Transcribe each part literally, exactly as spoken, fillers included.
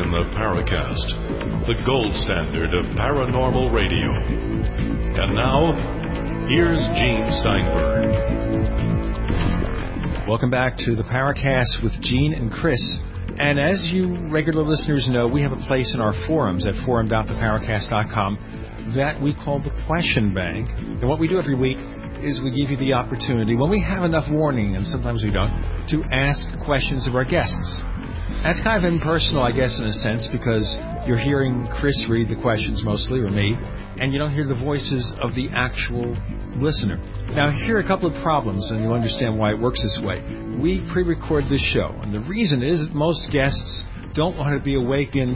in the Paracast, the gold standard of paranormal radio. And now, here's Gene Steinberg. Welcome back to the Paracast with Gene and Chris. And as you regular listeners know, we have a place in our forums at forum dot the paracast dot com that we call the Question Bank. And what we do every week is we give you the opportunity, when we have enough warning, and sometimes we don't, to ask questions of our guests. That's kind of impersonal, I guess, in a sense, because you're hearing Chris read the questions mostly, or me, and you don't hear the voices of the actual listener. Now, here are a couple of problems, and you'll understand why it works this way. We pre-record this show, and the reason is that most guests don't want to be awakened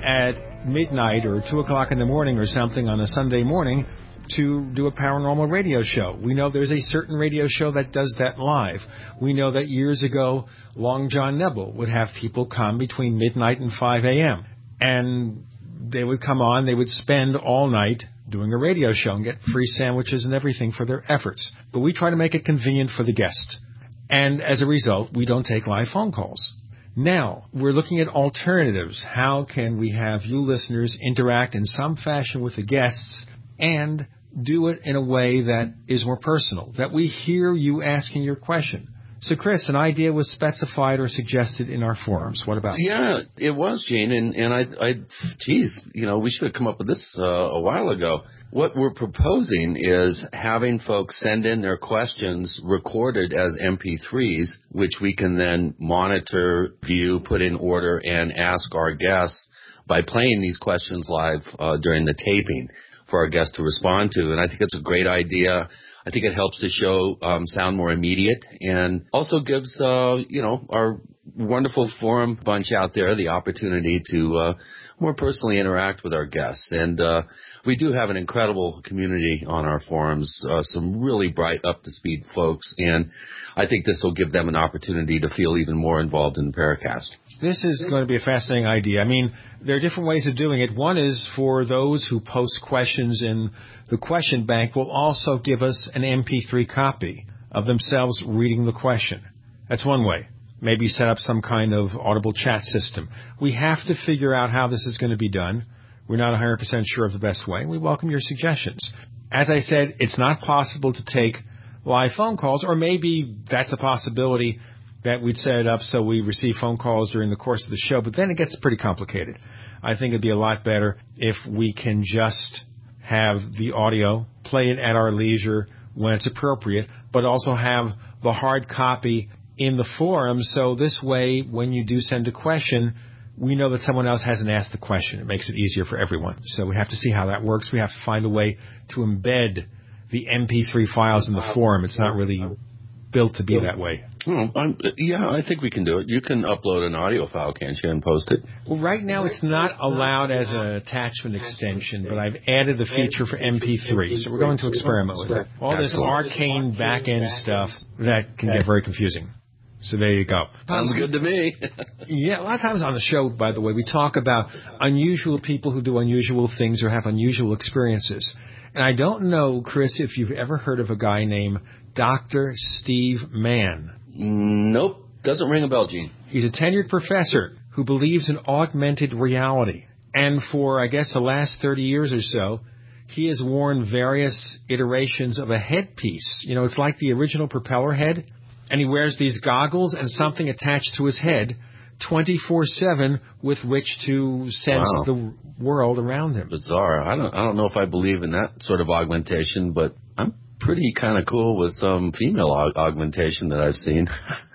at midnight or two o'clock in the morning or something on a Sunday morning to do a paranormal radio show. We know there's a certain radio show that does that live. We know that years ago, Long John Nebel would have people come between midnight and five a.m. And they would come on, they would spend all night doing a radio show and get free sandwiches and everything for their efforts. But we try to make it convenient for the guest. And as a result, we don't take live phone calls. Now, we're looking at alternatives. How can we have you listeners interact in some fashion with the guests and do it in a way that is more personal, that we hear you asking your question? So, Chris, an idea was specified or suggested in our forums. What about it? Yeah, it was, Gene, and, and I, I, geez, you know, we should have come up with this uh, a while ago. What we're proposing is having folks send in their questions recorded as M P threes, which we can then monitor, view, put in order, and ask our guests by playing these questions live uh, during the taping for our guests to respond to. And I think it's a great idea. I think it helps the show um, sound more immediate and also gives, uh, you know, our wonderful forum bunch out there the opportunity to uh, more personally interact with our guests. And uh, we do have an incredible community on our forums, uh, some really bright, up-to-speed folks. And I think this will give them an opportunity to feel even more involved in the Paracast. This is going to be a fascinating idea. I mean, there are different ways of doing it. One is for those who post questions in the question bank will also give us an M P three copy of themselves reading the question. That's one way. Maybe set up some kind of audible chat system. We have to figure out how this is going to be done. We're not one hundred percent sure of the best way. We welcome your suggestions. As I said, it's not possible to take live phone calls, or maybe that's a possibility that we'd set it up so we receive phone calls during the course of the show, but then it gets pretty complicated. I think it'd be a lot better if we can just have the audio, play it at our leisure when it's appropriate, but also have the hard copy in the forum, so this way, when you do send a question, we know that someone else hasn't asked the question. It makes it easier for everyone. So we have to see how that works. We have to find a way to embed the M P three files in the forum. It's not really built to be that way. Hmm, I'm, yeah, I think we can do it. You can upload an audio file, can't you, and post it? Well, right now it's not allowed as an attachment extension, but I've added the feature for M P three, so we're going to experiment with it. All this arcane back-end stuff that can get very confusing. So there you go. Sounds good to me. Yeah, a lot of times on the show, by the way, we talk about unusual people who do unusual things or have unusual experiences. And I don't know, Chris, if you've ever heard of a guy named Doctor Steve Mann. Nope. Doesn't ring a bell, Gene. He's a tenured professor who believes in augmented reality. And for, I guess, the last thirty years or so, he has worn various iterations of a headpiece. You know, it's like the original propeller head. And he wears these goggles and something attached to his head twenty-four seven with which to sense wow. the world around him. Bizarre. I don't I don't know if I believe in that sort of augmentation, but I'm pretty kind of cool with some female aug- augmentation that I've seen.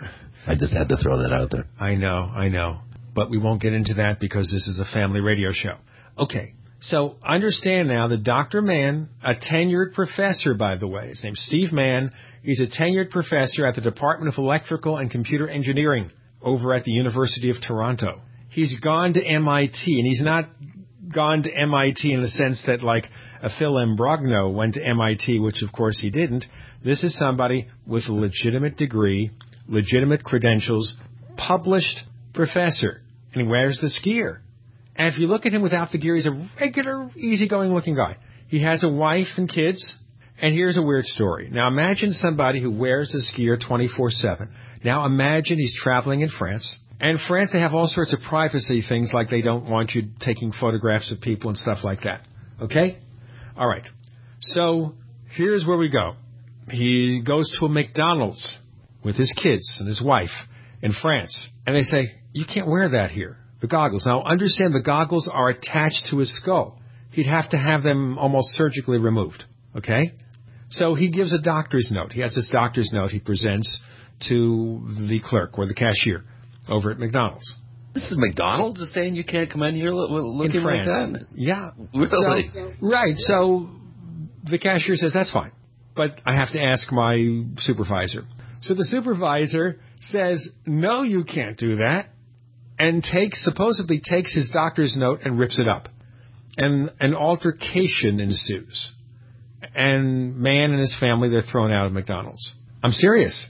I just had to throw that out there. I know, I know. But we won't get into that because this is a family radio show. Okay. So understand now that Doctor Mann, a tenured professor, by the way, his name's Steve Mann. He's a tenured professor at the Department of Electrical and Computer Engineering over at the University of Toronto. He's gone to M I T, and he's not gone to M I T in the sense that, like, a Phil Imbrogno went to M I T, which, of course, he didn't. This is somebody with a legitimate degree, legitimate credentials, published professor, and he wears the skier. And if you look at him without the gear, he's a regular, easygoing-looking guy. He has a wife and kids, and here's a weird story. Now, imagine somebody who wears a skier twenty-four seven. Now, imagine he's traveling in France, And France, they have all sorts of privacy things, like they don't want you taking photographs of people and stuff like that. Okay? All right. So here's where we go. He goes to a McDonald's with his kids and his wife in France. And they say, you can't wear that here, the goggles. Now, understand the goggles are attached to his skull. He'd have to have them almost surgically removed. Okay? So he gives a doctor's note. He has this doctor's note he presents to the clerk or the cashier over at McDonald's. This is McDonald's is saying you can't come in here looking in France. like that? Yeah. Really? So, right. So the cashier says, that's fine, but I have to ask my supervisor. So the supervisor says, no, you can't do that, and takes supposedly takes his doctor's note and rips it up. And an altercation ensues. And man and his family, they're thrown out of McDonald's. I'm serious.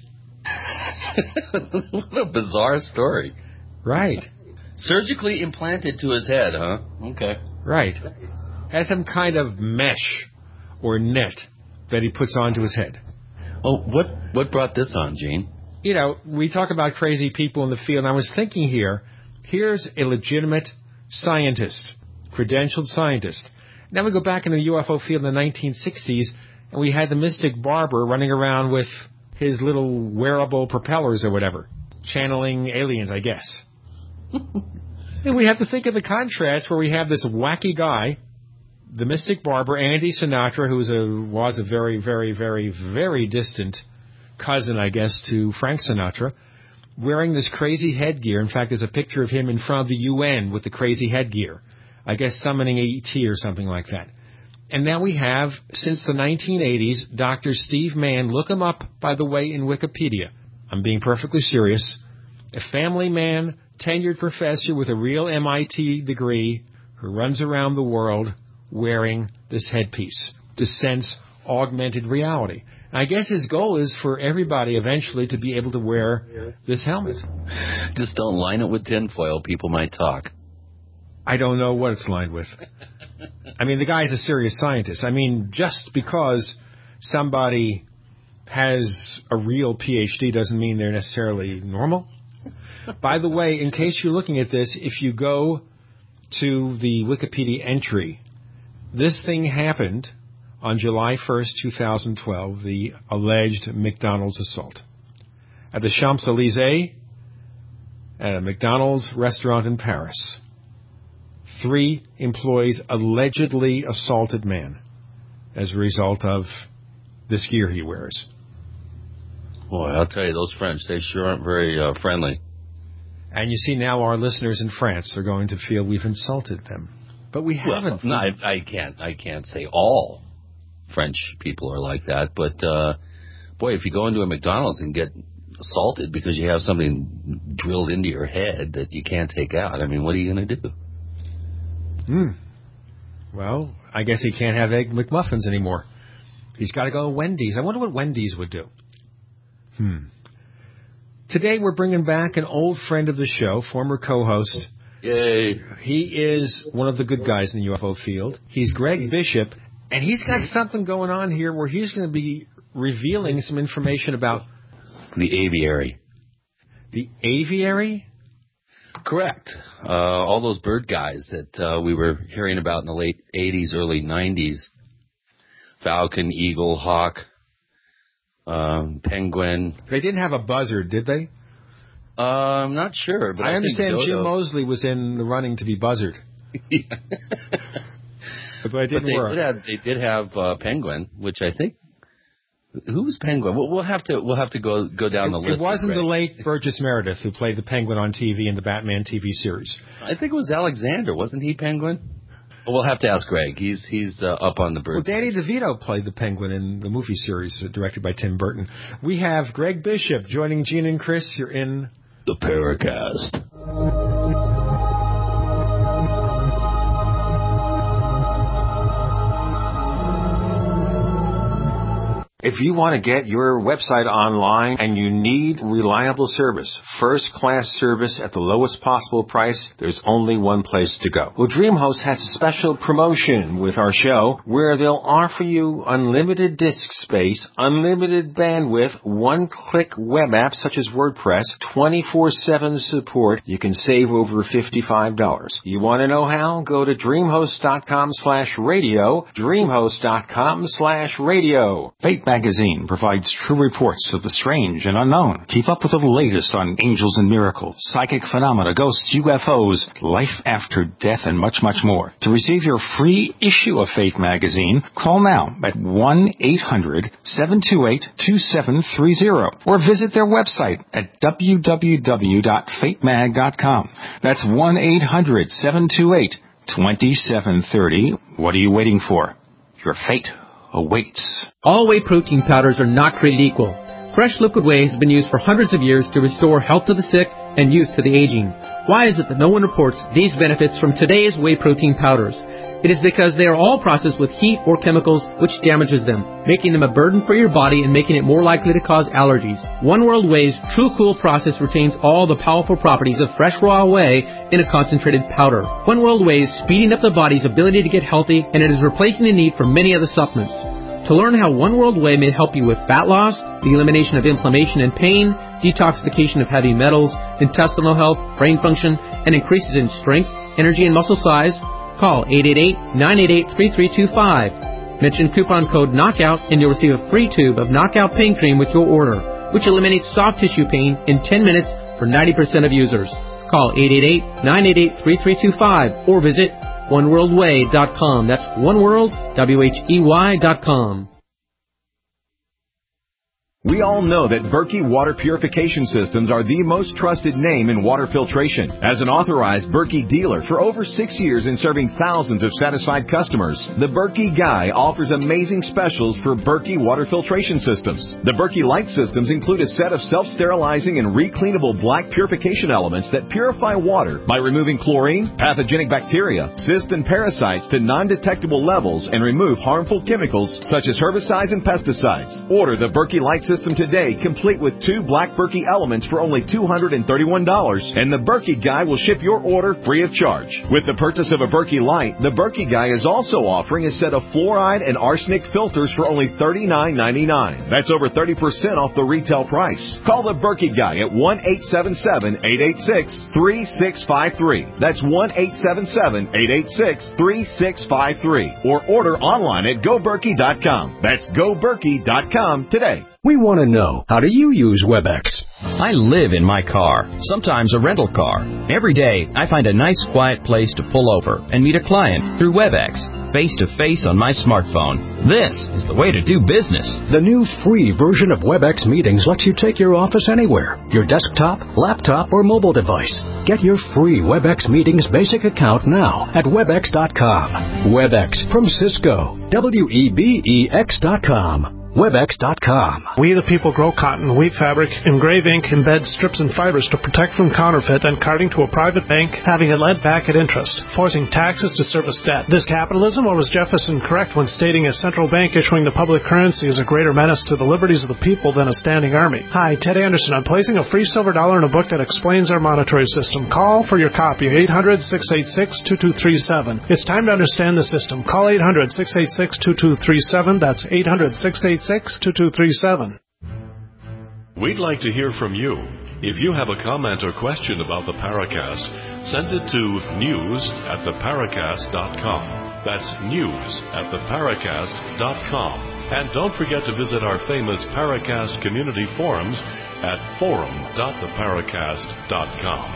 What a bizarre story. Right. Surgically implanted to his head, huh? Okay. Right. Has some kind of mesh or net that he puts onto his head. Well, what, what brought this on, Gene? You know, we talk about crazy people in the field, and I was thinking here, here's a legitimate scientist, credentialed scientist. Now we go back in the U F O field in the nineteen sixties, and we had the mystic barber running around with his little wearable propellers or whatever, channeling aliens, I guess. And we have to think of the contrast where we have this wacky guy, the mystic barber, Andy Sinatra, who was a, was a very, very, very, very distant cousin, I guess, to Frank Sinatra, wearing this crazy headgear. In fact, there's a picture of him in front of the U N with the crazy headgear. I guess summoning E T or something like that. And now we have, since the nineteen eighties, Doctor Steve Mann. Look him up, by the way, in Wikipedia. I'm being perfectly serious. A family man, tenured professor with a real M I T degree who runs around the world wearing this headpiece to sense augmented reality. And I guess his goal is for everybody eventually to be able to wear this helmet. Just don't line it with tinfoil. People might talk. I don't know what it's lined with. I mean, the guy's a serious scientist. I mean, just because somebody has a real P H D doesn't mean they're necessarily normal. By the way, in case you're looking at this, if you go to the Wikipedia entry, this thing happened on July first, twenty twelve, the alleged McDonald's assault. At the Champs-Élysées, at a McDonald's restaurant in Paris, three employees allegedly assaulted man as a result of this gear he wears. Boy, I'll tell you, those French, they sure aren't very uh, friendly. And you see now our listeners in France are going to feel we've insulted them. But we haven't. Well, no, I, I can't I can't say all French people are like that. But, uh, boy, if you go into a McDonald's and get assaulted because you have something drilled into your head that you can't take out, I mean, what are you going to do? Hmm. Well, I guess he can't have Egg McMuffins anymore. He's got to go to Wendy's. I wonder what Wendy's would do. Hmm. Today we're bringing back an old friend of the show, former co-host. Yay. He is one of the good guys in the U F O field. He's Greg Bishop, and he's got something going on here where he's going to be revealing some information about... The aviary. The aviary? Correct. Uh, all those bird guys that uh, we were hearing about in the late eighties, early nineties. Falcon, eagle, hawk, um, penguin. They didn't have a buzzard, did they? Uh, I'm not sure. But I, I understand think Jim Mosley was in the running to be buzzard. Yeah. But it didn't but they work. Did have, they did have uh, penguin, which I think... Who was Penguin? We'll, we'll have to we'll have to go go down it, the list. It wasn't the late Burgess Meredith who played the Penguin on T V in the Batman T V series. I think it was Alexander, wasn't he Penguin? We'll have to ask Greg. He's he's uh, up on the bird. Well, Danny DeVito played the Penguin in the movie series uh, directed by Tim Burton. We have Greg Bishop joining Gene and Chris. You're in the Paracast. If you want to get your website online and you need reliable service, first-class service at the lowest possible price, there's only one place to go. Well, DreamHost has a special promotion with our show where they'll offer you unlimited disk space, unlimited bandwidth, one-click web apps such as WordPress, twenty-four seven support. You can save over fifty-five dollars. You want to know how? Go to DreamHost.com slash radio, DreamHost.com slash radio. Fate Magazine provides true reports of the strange and unknown. Keep up with the latest on angels and miracles, psychic phenomena, ghosts, U F Os, life after death, and much, much more. To receive your free issue of Fate Magazine, call now at one eight hundred seven two eight two seven three zero or visit their website at w w w dot fate mag dot com. That's one eight hundred seven two eight two seven three zero. What are you waiting for? Your fate awaits. All whey protein powders are not created equal. Fresh liquid whey has been used for hundreds of years to restore health to the sick and youth to the aging. Why is it that no one reports these benefits from today's whey protein powders? It is because they are all processed with heat or chemicals which damages them, making them a burden for your body and making it more likely to cause allergies. One World Whey's True Cool process retains all the powerful properties of fresh raw whey in a concentrated powder. One World Whey is speeding up the body's ability to get healthy, and it is replacing the need for many other supplements. To learn how One World Whey may help you with fat loss, the elimination of inflammation and pain, detoxification of heavy metals, intestinal health, brain function, and increases in strength, energy, and muscle size, call eight eight eight, nine eight eight, three three two five. Mention coupon code KNOCKOUT and you'll receive a free tube of Knockout Pain Cream with your order, which eliminates soft tissue pain in ten minutes for ninety percent of users. Call eight eight eight, nine eight eight, three three two five or visit one world whey dot com. That's oneworld, W H E Y dot com. We all know that Berkey Water Purification Systems are the most trusted name in water filtration. As an authorized Berkey dealer for over six years and serving thousands of satisfied customers, the Berkey Guy offers amazing specials for Berkey Water Filtration Systems. The Berkey Light Systems include a set of self-sterilizing and recleanable black purification elements that purify water by removing chlorine, pathogenic bacteria, cysts, and parasites to non-detectable levels and remove harmful chemicals such as herbicides and pesticides. Order the Berkey Light System today, complete with two black Berkey elements for only two hundred thirty-one dollars, and the Berkey Guy will ship your order free of charge. With the purchase of a Berkey Light, the Berkey Guy is also offering a set of fluoride and arsenic filters for only thirty-nine ninety-nine. That's over thirty percent off the retail price. Call the Berkey Guy at one eight seven seven, eight eight six, three six five three. That's one eight seven seven, eight eight six, three six five three. Or order online at go berkey dot com. That's go berkey dot com today. We want to know, how do you use WebEx? I live in my car, sometimes a rental car. Every day, I find a nice quiet place to pull over and meet a client through WebEx, face-to-face on my smartphone. This is the way to do business. The new free version of WebEx Meetings lets you take your office anywhere, your desktop, laptop, or mobile device. Get your free WebEx Meetings basic account now at webex dot com. WebEx from Cisco, W E B E X dot com. webex dot com. We the people grow cotton, weave fabric, engrave ink, embed strips and fibers to protect from counterfeit and carting to a private bank, having it lent back at interest, forcing taxes to service debt. This capitalism, or was Jefferson correct when stating a central bank issuing the public currency is a greater menace to the liberties of the people than a standing army? Hi, Ted Anderson. I'm placing a free silver dollar in a book that explains our monetary system. Call for your copy, eight hundred, six eight six, two two three seven. It's time to understand the system. Call eight hundred, six eight six, two two three seven. That's eight hundred, six eight six, two two three seven. We'd like to hear from you. If you have a comment or question about the Paracast, send it to news at the paracast dot com. That's news at the paracast dot com. And don't forget to visit our famous Paracast community forums at forum dot the paracast dot com.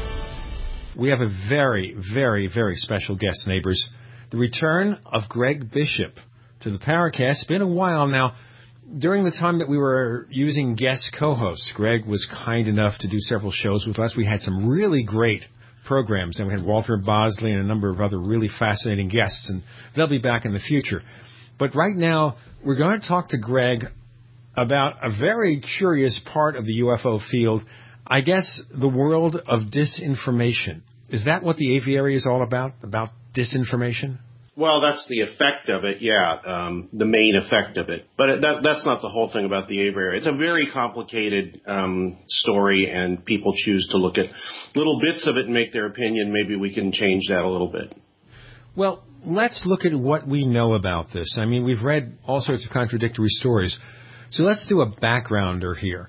We have a very, very, very special guest, neighbors. The return of Greg Bishop to the Paracast. It's been a while now. During the time that we were using guest co-hosts, Greg was kind enough to do several shows with us. We had some really great programs, and we had Walter Bosley and a number of other really fascinating guests, and they'll be back in the future. But right now, we're going to talk to Greg about a very curious part of the U F O field, I guess the world of disinformation. Is that what the aviary is all about, about disinformation? Well, that's the effect of it, yeah, um, the main effect of it. But it, that, that's not the whole thing about the Ava area. It's a very complicated um, story, and people choose to look at little bits of it and make their opinion. Maybe we can change that a little bit. Well, let's look at what we know about this. I mean, we've read all sorts of contradictory stories. So let's do a backgrounder here.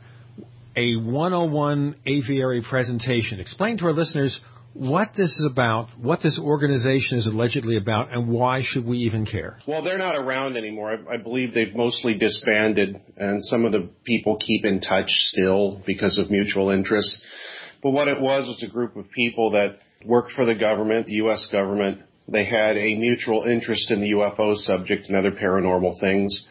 A one oh one aviary presentation. Explain to our listeners what this is about, what this organization is allegedly about, and why should we even care? Well, they're not around anymore. I, I believe they've mostly disbanded, and some of the people keep in touch still because of mutual interest. But what it was was a group of people that worked for the government, the U S government. They had a mutual interest in the U F O subject and other paranormal things.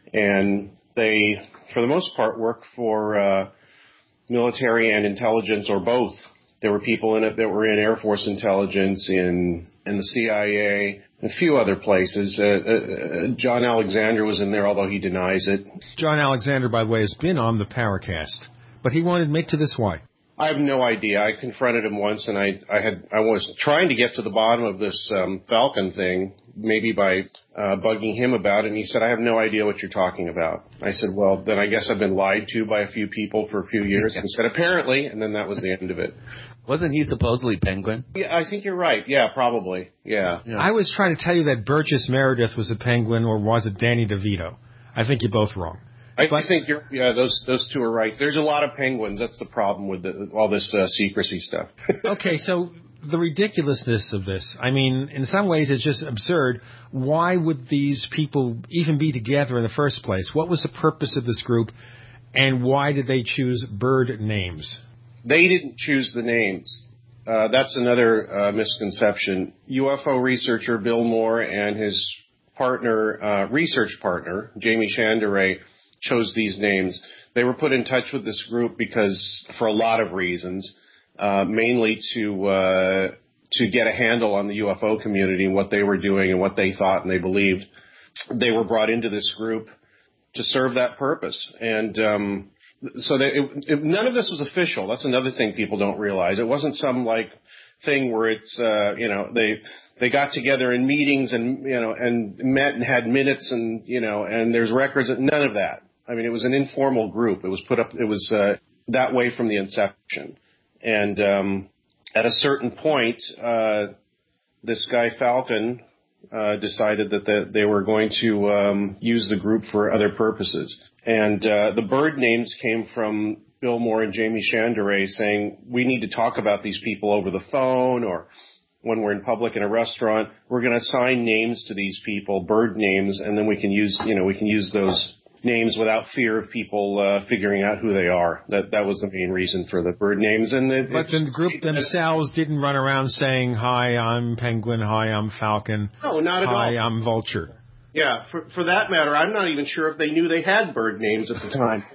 And they, for the most part, worked for uh, military and intelligence, or both. There were people in it that were in Air Force intelligence, in in the C I A, a few other places. Uh, uh, John Alexander was in there, although he denies it. John Alexander, by the way, has been on the Paracast, but he won't admit to this. Why? I have no idea. I confronted him once, and I I had I was trying to get to the bottom of this um, Falcon thing, maybe by uh, bugging him about it, and he said, I have no idea what you're talking about. I said, well, then I guess I've been lied to by a few people for a few years. And he said, apparently, and then that was the end of it. Wasn't he supposedly Penguin? Yeah, I think you're right. Yeah, probably. Yeah. yeah. I was trying to tell you that Burgess Meredith was a Penguin, or was it Danny DeVito? I think you're both wrong. I but, think you're, yeah, those those two are right. There's a lot of penguins. That's the problem with the, all this uh, secrecy stuff. Okay, so the ridiculousness of this. I mean, in some ways it's just absurd. Why would these people even be together in the first place? What was the purpose of this group, and why did they choose bird names? They didn't choose the names. Uh, that's another uh, misconception. U F O researcher Bill Moore and his partner, uh, research partner, Jamie Chandray, chose these names. They were put in touch with this group because, for a lot of reasons, uh, mainly to uh, to get a handle on the U F O community and what they were doing and what they thought and they believed. They were brought into this group to serve that purpose. And um, so they, it, it, none of this was official. That's another thing people don't realize. It wasn't some, like, thing where it's, uh, you know, they they got together in meetings and, you know, and met and had minutes and, you know, and there's records. None of that. I mean, it was an informal group. It was put up, it was uh, that way from the inception. And um, at a certain point, uh, this guy Falcon uh, decided that the, they were going to um, use the group for other purposes. And uh, the bird names came from Bill Moore and Jamie Chandray saying, we need to talk about these people over the phone, or when we're in public in a restaurant, we're going to assign names to these people, bird names, and then we can use, you know, we can use those names without fear of people uh, figuring out who they are. That that was the main reason for the bird names. And the, but the group themselves didn't run around saying, "Hi, I'm Penguin. Hi, I'm Falcon. No, not at all. Hi, I'm Vulture." Yeah, for for that matter, I'm not even sure if they knew they had bird names at the time.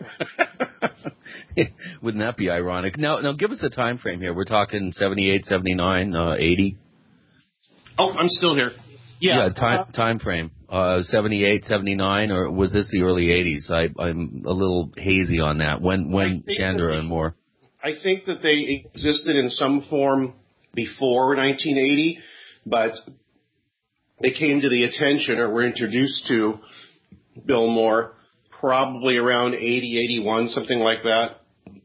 Wouldn't that be ironic? Now, now, give us a time frame here. We're talking seventy-eight, seventy-nine, uh, eighty. Oh, I'm still here. Yeah, yeah time uh, time frame. Uh, seventy-eight, seventy-nine, or was this the early eighties? I, I'm a little hazy on that. When when Chandra and Moore? I think that they existed in some form before nineteen eighty, but they came to the attention or were introduced to Bill Moore probably around eighty, eighty-one, something like that.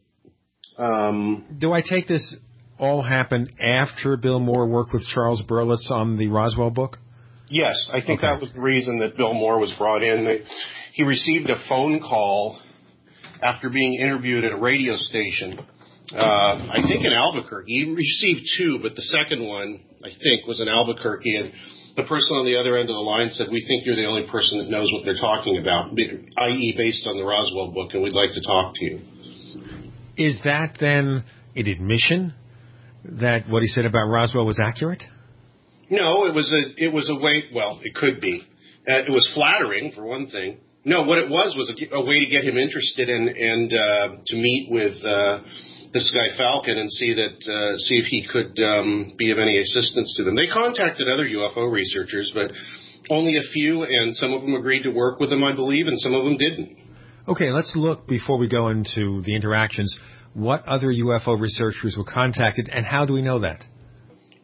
Um, Do I take this all happened after Bill Moore worked with Charles Berlitz on the Roswell book? Yes, I think okay. that was the reason that Bill Moore was brought in. He received a phone call after being interviewed at a radio station, uh, I think in Albuquerque. He received two, but the second one, I think, was in Albuquerque. And the person on the other end of the line said, we think you're the only person that knows what they're talking about, that is based on the Roswell book, and we'd like to talk to you. Is that then an admission that what he said about Roswell was accurate? No, it was a it was a way. Well, it could be. Uh, it was flattering for one thing. No, what it was was a, a way to get him interested in, and uh, to meet with uh, this guy Falcon and see that uh, see if he could um, be of any assistance to them. They contacted other U F O researchers, but only a few, and some of them agreed to work with them, I believe, and some of them didn't. Okay, let's look before we go into the interactions. What other U F O researchers were contacted, and how do we know that?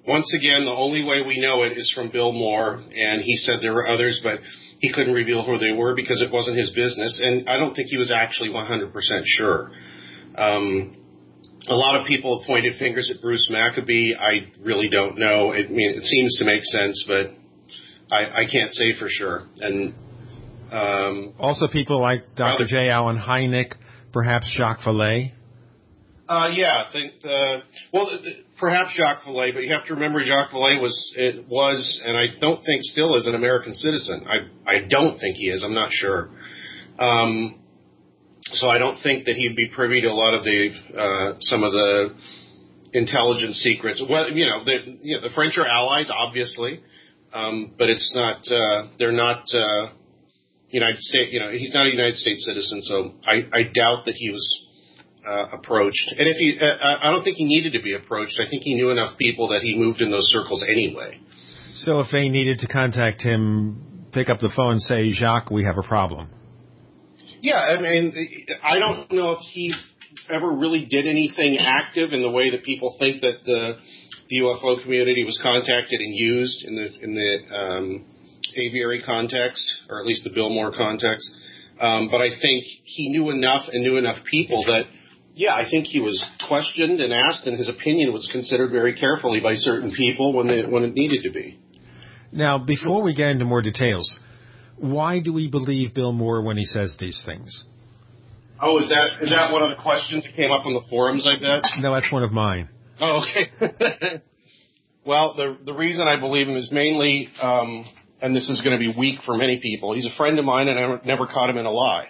once again, the only way we know it is from Bill Moore, and he said there were others, but he couldn't reveal who they were because it wasn't his business, and I don't think he was actually one hundred percent sure. Um, a lot of people have pointed fingers at Bruce Maccabee. I really don't know. It, I mean, it seems to make sense, but I, I can't say for sure. And um, also people like Doctor J. Allen Hynek, perhaps Jacques Vallée. Uh, yeah, I think, uh, well, perhaps Jacques Vallée, but you have to remember Jacques Vallée was, it was, and I don't think still is an American citizen. I, I don't think he is. I'm not sure. Um, so I don't think that he'd be privy to a lot of the, uh, some of the intelligence secrets. Well, you know, the, you know, the French are allies, obviously, um, but it's not, uh, they're not, uh, United States, you know, he's not a United States citizen, so I, I doubt that he was, Uh, approached. And if he, uh, I don't think he needed to be approached. I think he knew enough people that he moved in those circles anyway. So if they needed to contact him, pick up the phone and say, Jacques, we have a problem. Yeah, I mean, I don't know if he ever really did anything active in the way that people think that the, the U F O community was contacted and used in the in the um, aviary context, or at least the Bill Moore context. Um, but I think he knew enough and knew enough people that, yeah, I think he was questioned and asked, and his opinion was considered very carefully by certain people when they, when it needed to be. Now, before we get into more details, why do we believe Bill Moore when he says these things? Oh, is that is that one of the questions that came up on the forums, I bet? No, that's one of mine. Oh, okay. Well, the the reason I believe him is mainly, um, and this is going to be weak for many people, he's a friend of mine, and I never caught him in a lie.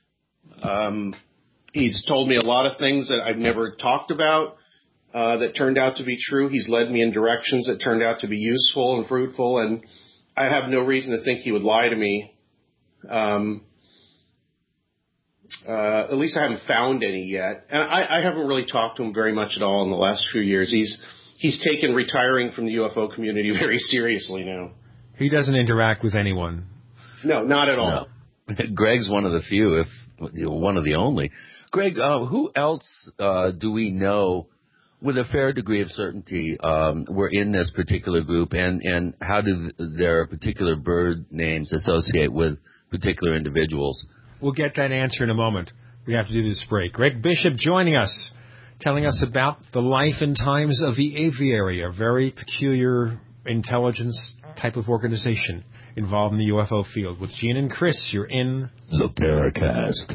Um, he's told me a lot of things that I've never talked about uh, that turned out to be true. He's led me in directions that turned out to be useful and fruitful, and I have no reason to think he would lie to me. Um, uh, at least I haven't found any yet. And I, I haven't really talked to him very much at all in the last few years. He's he's taken retiring from the U F O community very seriously now. He doesn't interact with anyone. No, not at all. No. Greg's one of the few, if one of the only. Greg, uh, who else uh, do we know with a fair degree of certainty um, were in this particular group, and, and how do their particular bird names associate with particular individuals? We'll get that answer in a moment. We have to do this break. Greg Bishop joining us, telling us about the life and times of the Aviary, a very peculiar intelligence type of organization involved in the U F O field. With Gene and Chris, you're in the Paracast.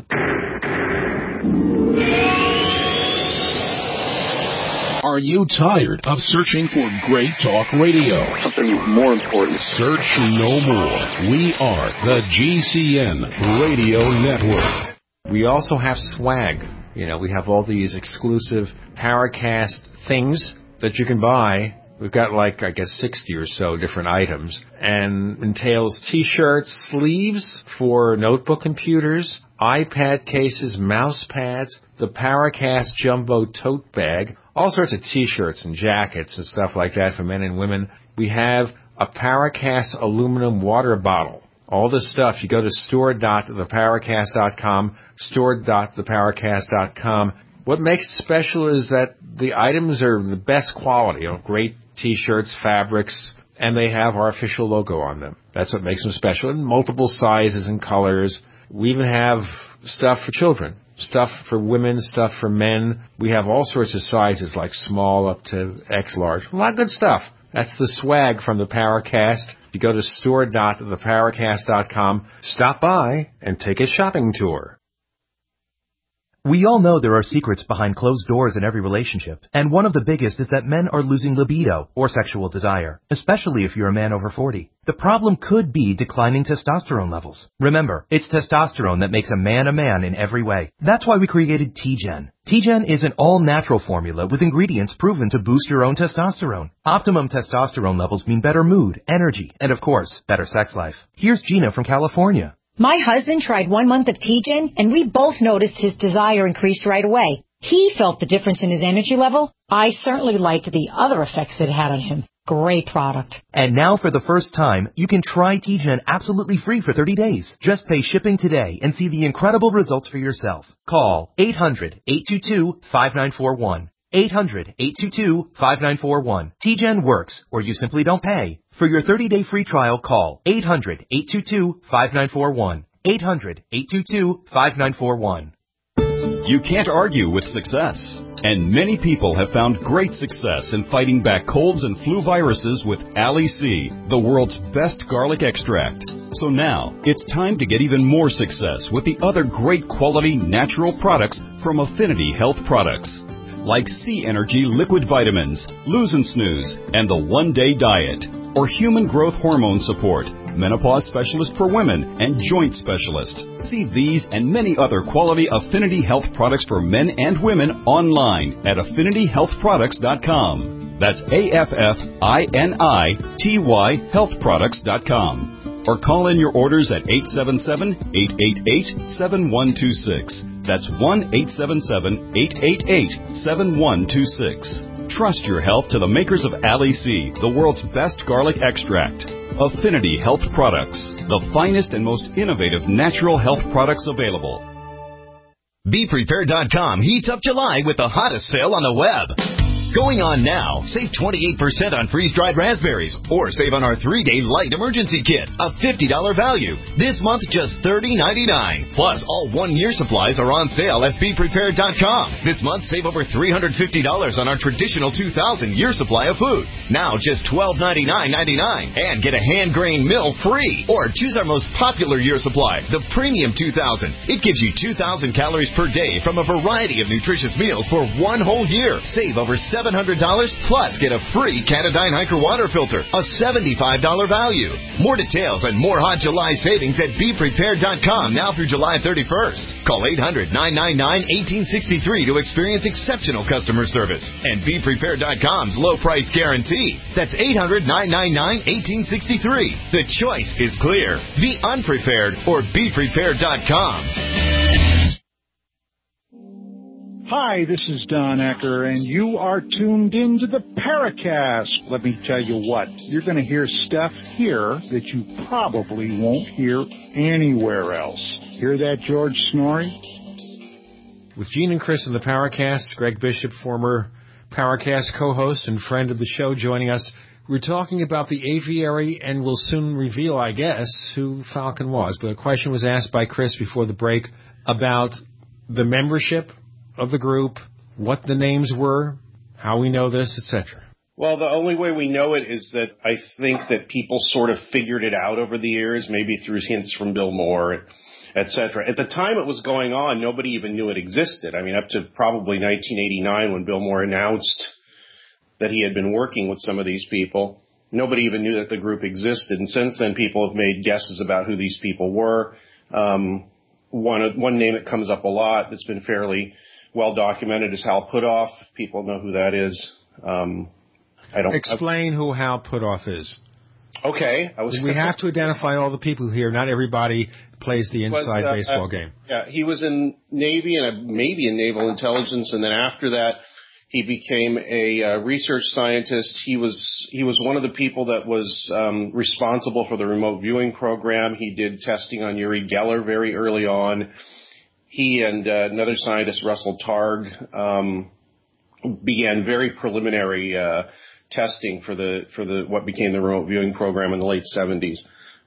Are you tired of searching for great talk radio? Something more important. Search no more. We are the G C N Radio Network. We also have swag. You know, we have all these exclusive Paracast things that you can buy. We've got like, I guess, sixty or so different items, and entails T-shirts, sleeves for notebook computers, iPad cases, mouse pads, the Paracast Jumbo tote bag, all sorts of T-shirts and jackets and stuff like that for men and women. We have a Paracast aluminum water bottle. All this stuff, you go to store dot the paracast dot com, store dot the paracast dot com. What makes it special is that the items are the best quality, you know, great T-shirts, fabrics, and they have our official logo on them. That's what makes them special, in multiple sizes and colors. We even have stuff for children, stuff for women, stuff for men. We have all sorts of sizes, like small up to X large. A lot of good stuff. That's the swag from the Paracast. You go to store dot the paracast dot com, stop by, and take a shopping tour. We all know there are secrets behind closed doors in every relationship, and one of the biggest is that men are losing libido or sexual desire, especially if you're a man over forty. The problem could be declining testosterone levels. Remember, it's testosterone that makes a man a man in every way. That's why we created T-Gen. T-Gen is an all-natural formula with ingredients proven to boost your own testosterone. Optimum testosterone levels mean better mood, energy, and of course, better sex life. Here's Gina from California. My husband tried one month of T-Gen, and we both noticed his desire increased right away. He felt the difference in his energy level. I certainly liked the other effects it had on him. Great product. And now for the first time, you can try T-Gen absolutely free for thirty days. Just pay shipping today and see the incredible results for yourself. Call eight hundred, eight two two, five nine four one. eight hundred, eight two two, five nine four one. T G E N works, or you simply don't pay. For your thirty-day free trial, call eight hundred, eight two two, five nine four one. eight hundred, eight two two, five nine four one. You can't argue with success. And many people have found great success in fighting back colds and flu viruses with Ali C, the world's best garlic extract. So now, it's time to get even more success with the other great quality natural products from Affinity Health Products, like C Energy Liquid Vitamins, Lose and Snooze, and the One Day Diet, or Human Growth Hormone Support, Menopause Specialist for Women, and Joint Specialist. See these and many other quality Affinity Health products for men and women online at affinity health products dot com. That's A F F I N I T Y health products dot com. Or call in your orders at eight seven seven, eight eight eight, seven one two six. That's one eight seven seven, eight eight eight, seven one two six. Trust your health to the makers of Ali C, the world's best garlic extract. Affinity Health Products, the finest and most innovative natural health products available. Be Prepared dot com heats up July with the hottest sale on the web. Going on now. Save twenty-eight percent on freeze-dried raspberries, or save on our three-day light emergency kit, a fifty dollars value. This month, just thirty ninety-nine. Plus, all one-year supplies are on sale at Be Prepared dot com. This month, save over three hundred fifty dollars on our traditional two thousand year supply of food. Now, just twelve ninety-nine ninety-nine. And get a hand-grained mill free. Or choose our most popular year supply, the Premium two thousand. It gives you two thousand calories per day from a variety of nutritious meals for one whole year. Save over seven hundred dollars, plus get a free Canadyne Hiker water filter, a seventy-five dollars value. More details and more hot July savings at Be Prepared dot com now through July thirty-first. Call eight hundred, nine nine nine, one eight six three to experience exceptional customer service and Be Prepared dot com's low price guarantee. That's eight hundred, nine nine nine, one eight six three. The choice is clear. Be unprepared or Be Prepared dot com. Hi, this is Don Ecker, and you are tuned into the Paracast. Let me tell you what, you're going to hear stuff here that you probably won't hear anywhere else. Hear that, George Snorri? With Gene and Chris in the Paracast, Greg Bishop, former Paracast co-host and friend of the show, joining us. We're talking about the aviary, and we'll soon reveal, I guess, who Falcon was. But a question was asked by Chris before the break about the membership of the group, what the names were, how we know this, et cetera. Well, the only way we know it is that I think that people sort of figured it out over the years, maybe through hints from Bill Moore, et cetera. At the time it was going on, nobody even knew it existed. I mean, up to probably nineteen eighty-nine when Bill Moore announced that he had been working with some of these people, nobody even knew that the group existed. And since then, people have made guesses about who these people were. Um, one, one name that comes up a lot that's been fairly well documented is Hal Puthoff. People know who that is. Um, I don't explain I've, who Hal Puthoff is. Okay, I was. We have to identify all the people here. Not everybody plays the inside was, uh, baseball uh, game. Yeah, he was in Navy and maybe in Naval Intelligence, and then after that, he became a uh, research scientist. He was he was one of the people that was um, responsible for the remote viewing program. He did testing on Uri Geller very early on. He and uh, another scientist, Russell Targ, um, began very preliminary uh, testing for the for the what became the remote viewing program in the late seventies.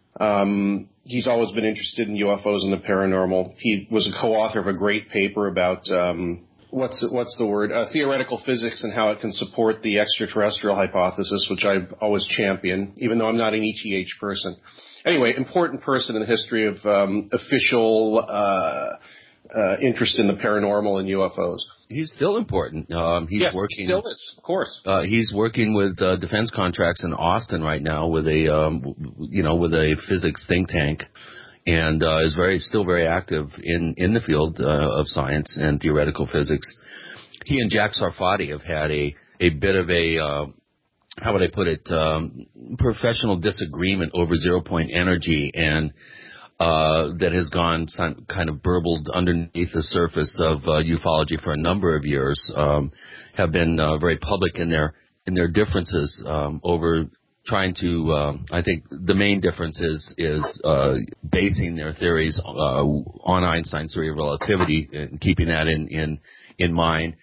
Um, he's always been interested in U F Os and the paranormal. He was a co-author of a great paper about um, what's what's the word uh, theoretical physics and how it can support the extraterrestrial hypothesis, which I've always championed, even though I'm not an E T H person. Anyway, important person in the history of um, official uh, uh, interest in the paranormal and U F Os. He's still important. Um, he's yes, working. He still is, of course. Uh, he's working with uh, defense contracts in Austin right now with a, um, you know, with a physics think tank, and uh, is very still very active in in the field uh, of science and theoretical physics. He and Jack Sarfati have had a a bit of a uh, how would I put it um, professional disagreement over zero point energy, and Uh, that has gone kind of burbled underneath the surface of uh, ufology for a number of years, um, have been uh, very public in their in their differences um, over trying to. Uh, I think the main difference is is uh, basing their theories uh, on Einstein's theory of relativity and keeping that in in in mind.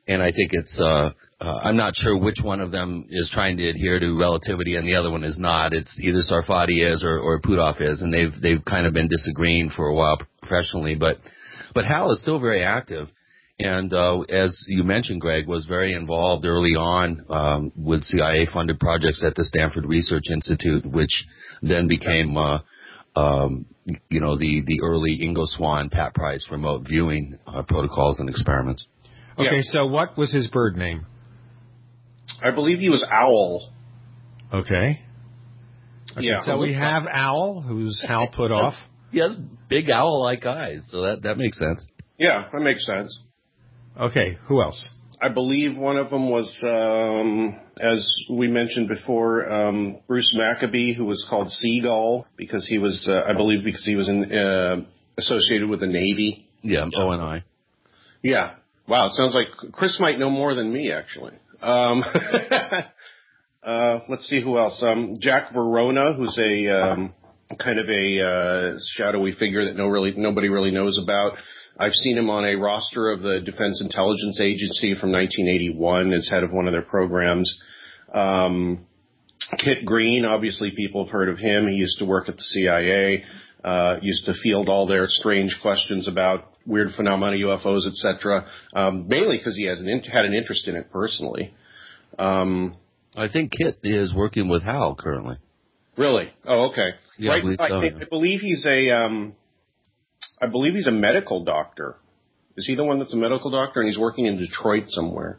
And I think it's, uh, uh, I'm not sure which one of them is trying to adhere to relativity and the other one is not. It's either Sarfati is or, or Puthoff is, and they've, they've kind of been disagreeing for a while professionally. But, but Hal is still very active. And, uh, as you mentioned, Greg, was very involved early on, um, with C I A-funded projects at the Stanford Research Institute, which then became, uh, um, you know, the, the early Ingo Swann Pat Price remote viewing, uh, protocols and experiments. Okay, Yeah. so what was his bird name? I believe he was Owl. Okay. Okay, Yeah. so we have Owl, who's Hal Puthoff. He has big owl-like eyes, so that, that makes sense. Yeah, that makes sense. Okay, who else? I believe one of them was, um, as we mentioned before, um, Bruce Maccabee, who was called Seagull because he was, uh, I believe, because he was in, uh, associated with the Navy. Yeah, O and I. Yeah. Wow, it sounds like Chris might know more than me, actually. Um, uh, let's see who else. Um, Jack Verona, who's a um, kind of a uh, shadowy figure that no really nobody really knows about. I've seen him on a roster of the Defense Intelligence Agency from nineteen eighty-one as head of one of their programs. Um, Kit Green, obviously people have heard of him. He used to work at the C I A, uh, used to field all their strange questions about weird phenomena, U F Os, et cetera, um, mainly because he has an in- had an interest in it personally. Um, I think Kit is working with Hal currently. Really? Oh, okay. Yeah, right, I believe I, so, think, yeah. I believe he's a, um, I believe he's a medical doctor. Is he the one that's a medical doctor and he's working in Detroit somewhere?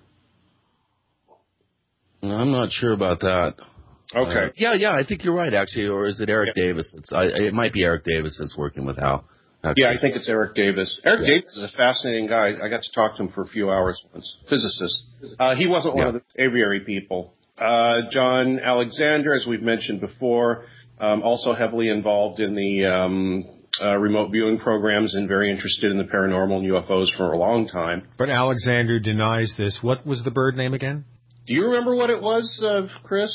I'm not sure about that. Okay. Uh, yeah, yeah, I think you're right, actually. Or is it Eric yeah. Davis? It's, I, it might be Eric Davis that's working with Hal. Actually. Yeah, I think it's Eric Davis. Eric yeah. Davis is a fascinating guy. I got to talk to him for a few hours once. Physicist. Uh, he wasn't one yeah. of the aviary people. Uh, John Alexander, as we've mentioned before, um, also heavily involved in the um, uh, remote viewing programs and very interested in the paranormal and U F Os for a long time. But Alexander denies this. What was the bird name again? Do you remember what it was, uh, Chris?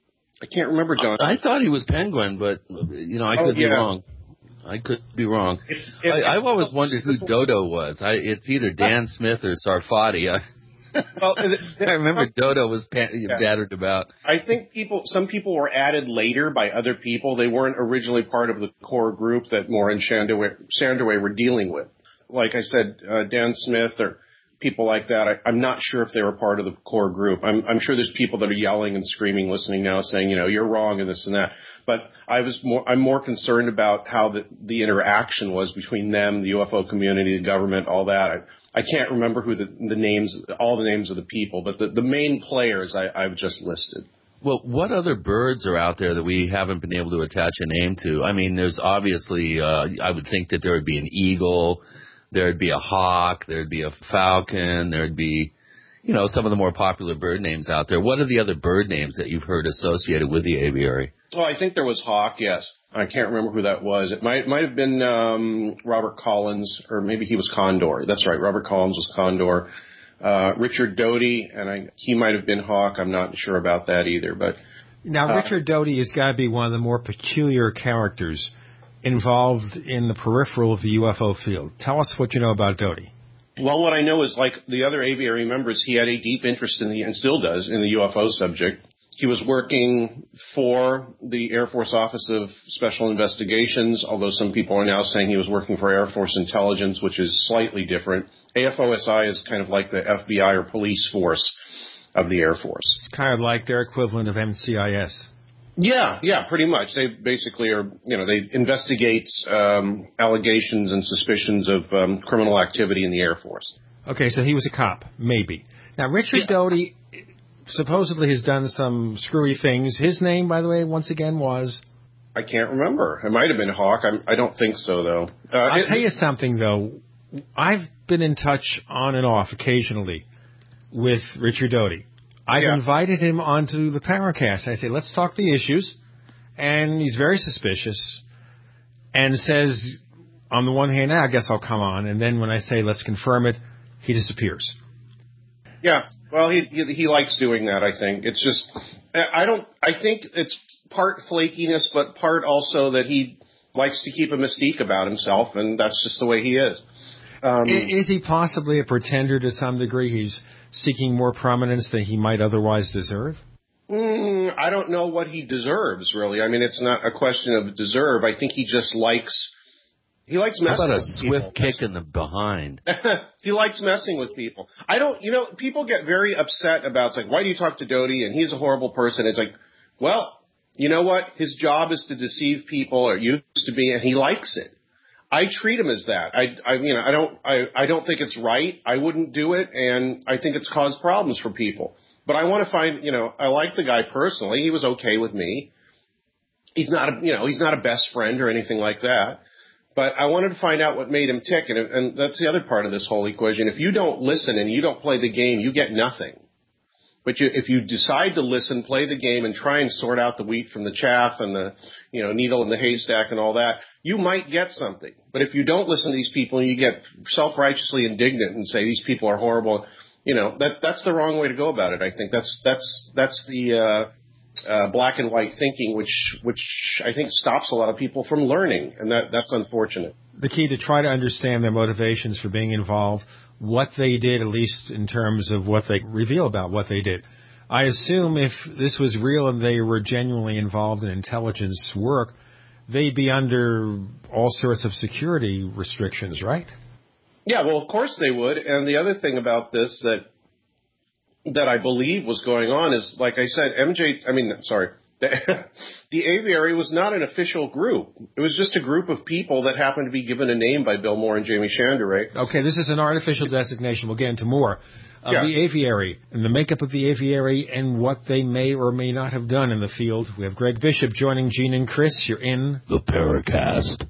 I can't remember, John. I, I thought he was Penguin, but, you know, I oh, could yeah. be wrong. I could be wrong. If, if, I, I've always wondered who Dodo was. I, it's either Dan Smith or Sarfati. I, well, I remember Dodo was pa- yeah. battered about. I think people, some people were added later by other people. They weren't originally part of the core group that Moore and Shandaway, Shandaway were dealing with. Like I said, uh, Dan Smith or people like that. I, I'm not sure if they were part of the core group. I'm, I'm sure there's people that are yelling and screaming, listening now, saying, you know, you're wrong and this and that. But I was more, I'm more concerned about how the, the interaction was between them, the U F O community, the government, all that. I, I can't remember who the, the names, all the names of the people, but the, the main players I, I've just listed. Well, what other birds are out there that we haven't been able to attach a name to? I mean, there's obviously, uh, I would think that there would be an eagle, there'd be a hawk, there'd be a falcon, there'd be, you know, some of the more popular bird names out there. What are the other bird names that you've heard associated with the aviary? Oh, I think there was hawk, yes. I can't remember who that was. It might might have been um, Robert Collins, or maybe he was Condor. That's right, Robert Collins was Condor. Uh, Richard Doty, and I, he might have been hawk. I'm not sure about that either. But now, uh, Richard Doty has got to be one of the more peculiar characters involved in the peripheral of the U F O field. Tell us what you know about Doty. Well, what I know is, like the other aviary members, he had a deep interest in the, and still does, in the U F O subject. He was working for the Air Force Office of Special Investigations, although some people are now saying he was working for Air Force Intelligence, which is slightly different. A F O S I is kind of like the F B I or police force of the Air Force. It's kind of like their equivalent of M C I S. Yeah, yeah, pretty much. They basically are, you know, they investigate um, allegations and suspicions of um, criminal activity in the Air Force. Okay, so he was a cop, maybe. Now, Richard yeah. Doty supposedly has done some screwy things. His name, by the way, once again was? I can't remember. It might have been Hawk. I'm, I don't think so, though. Uh, I'll it, tell you something, though. I've been in touch on and off occasionally with Richard Doty. I've yeah. invited him onto the Paracast. I say, let's talk the issues. And he's very suspicious and says, on the one hand, ah, I guess I'll come on. And then when I say, let's confirm it, he disappears. Yeah. Well, he, he he likes doing that, I think. It's just, I don't, I think it's part flakiness, but part also that he likes to keep a mystique about himself, and that's just the way he is. Um, is he possibly a pretender to some degree? He's seeking more prominence than he might otherwise deserve? Mm, I don't know what he deserves, really. I mean, it's not a question of deserve. I think he just likes he likes messing How about a with swift people. kick in the behind? He likes messing with people. I don't, you know, people get very upset about, it's like, why do you talk to Doty? And he's a horrible person. It's like, well, you know what? His job is to deceive people, or used to be, and he likes it. I treat him as that. I, I, you know, I don't, I, I don't think it's right. I wouldn't do it, and I think it's caused problems for people. But I want to find, you know, I like the guy personally. He was okay with me. He's not, a, you know, he's not a best friend or anything like that. But I wanted to find out what made him tick, and, and that's the other part of this whole equation. If you don't listen and you don't play the game, you get nothing. But you, if you decide to listen, play the game, and try and sort out the wheat from the chaff and the, you know, needle in the haystack and all that, you might get something. But if you don't listen to these people and you get self-righteously indignant and say these people are horrible, you know, that that's the wrong way to go about it. I think that's that's that's the uh, uh, black and white thinking, which which I think stops a lot of people from learning, and that that's unfortunate. The key to try to understand their motivations for being involved, what they did, at least in terms of what they reveal about what they did. I assume if this was real and they were genuinely involved in intelligence work, they'd be under all sorts of security restrictions, right? Yeah, well, of course they would. And the other thing about this that that I believe was going on is, like I said, M J, I mean, sorry, the, the Aviary was not an official group. It was just a group of people that happened to be given a name by Bill Moore and Jamie Shanderay. Okay, this is an artificial designation. We'll get into more. Uh, yeah. The Aviary and the makeup of the Aviary and what they may or may not have done in the field. We have Greg Bishop joining Gene and Chris. You're in the Paracast.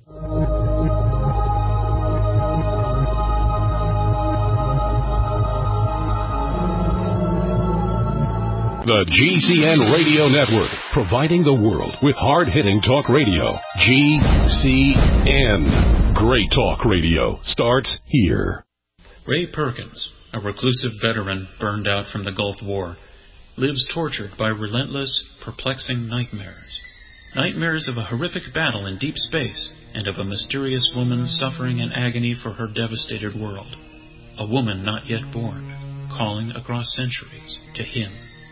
The G C N Radio Network, providing the world with hard-hitting talk radio. G C N. Great talk radio starts here. Ray Perkins, a reclusive veteran burned out from the Gulf War, lives tortured by relentless, perplexing nightmares. Nightmares of a horrific battle in deep space and of a mysterious woman suffering in agony for her devastated world. A woman not yet born, calling across centuries to him.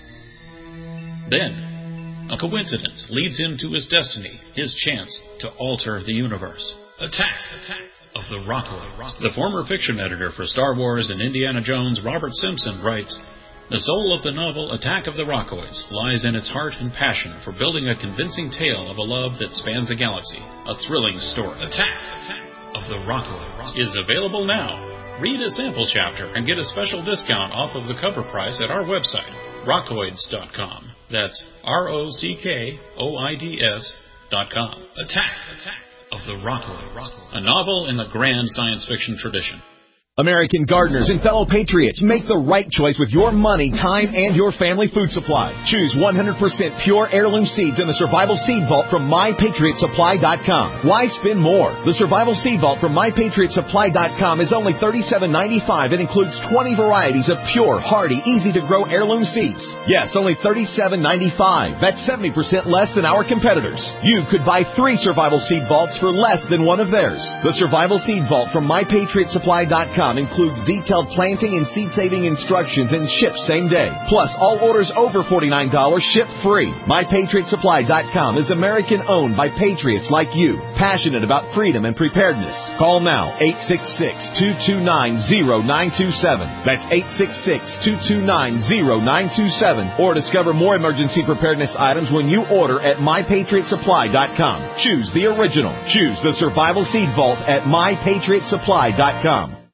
Then, a coincidence leads him to his destiny, his chance to alter the universe. Attack! Attack! Of the Rockoids. The former fiction editor for Star Wars and Indiana Jones, Robert Simpson, writes, "The soul of the novel Attack of the Rockoids lies in its heart and passion for building a convincing tale of a love that spans a galaxy. A thrilling story. Attack! Attack! Of the Rockoids is available now. Read a sample chapter and get a special discount off of the cover price at our website, rockoids dot com. That's R O C K O I D S dot com. Attack! Attack! Of the Rockoids, a novel in the grand science fiction tradition. American gardeners and fellow patriots, make the right choice with your money, time, and your family food supply. Choose one hundred percent pure heirloom seeds in the Survival Seed Vault from my patriot supply dot com. Why spend more? The Survival Seed Vault from my patriot supply dot com is only thirty-seven ninety-five and includes twenty varieties of pure, hardy, easy-to-grow heirloom seeds. Yes, only thirty-seven ninety-five. That's seventy percent less than our competitors. You could buy three Survival Seed Vaults for less than one of theirs. The Survival Seed Vault from my patriot supply dot com includes detailed planting and seed-saving instructions and ships same day. Plus, all orders over forty-nine dollars ship free. my patriot supply dot com is American-owned by patriots like you, passionate about freedom and preparedness. Call now, eight six six, two two nine, zero nine two seven. That's eight six six, two two nine, zero nine two seven. Or discover more emergency preparedness items when you order at my patriot supply dot com. Choose the original. Choose the Survival Seed Vault at my patriot supply dot com.